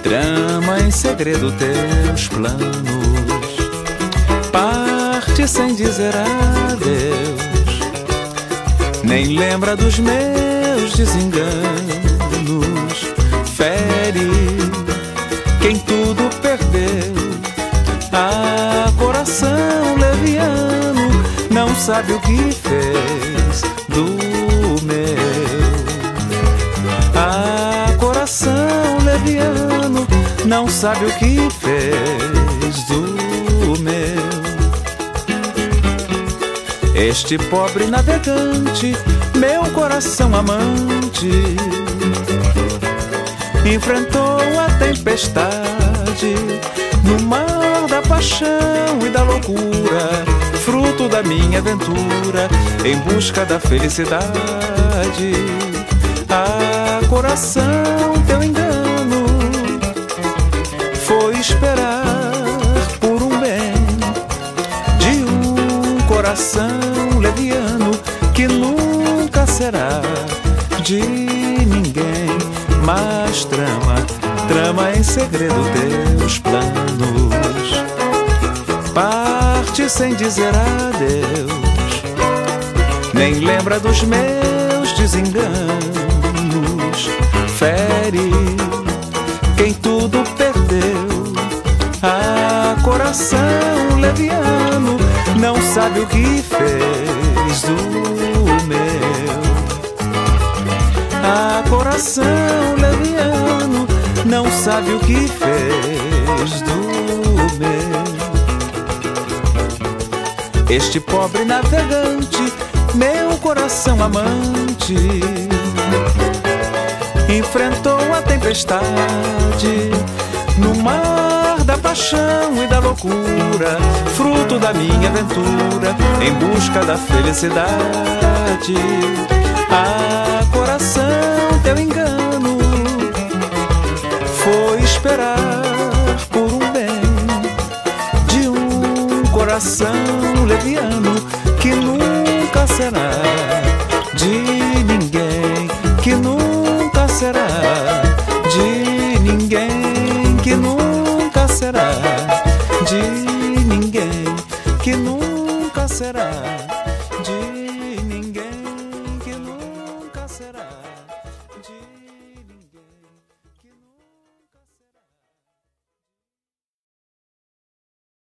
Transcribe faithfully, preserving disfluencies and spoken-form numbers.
trama em segredo teus planos, parte sem dizer adeus, nem lembra dos meus desenganos, fere quem tudo perdeu. Ah, coração leviano, não sabe o que fez do meu. Ah, coração leviano, não sabe o que fez do meu. Este pobre navegante, meu coração amante, enfrentou a tempestade no mar da paixão e da loucura, fruto da minha aventura em busca da felicidade. Ah, coração, teu engano foi esperar por um bem de um coração leviano que nunca será de ninguém, mas trama, trama em segredo teus planos, parte sem dizer adeus, nem lembra dos meus desenganos, fere quem tudo perdeu. Ah, coração leviano, não sabe o que fez do meu. Ah, coração leviano, não sabe o que fez do meu. Este pobre navegante, meu coração amante, enfrentou a tempestade no mar da paixão e da loucura, fruto da minha aventura em busca da felicidade. Ah, coração, teu engano foi esperar por um bem de um coração leviano que nunca será de ninguém, que nunca será de ninguém, que nunca será de ninguém, que nunca será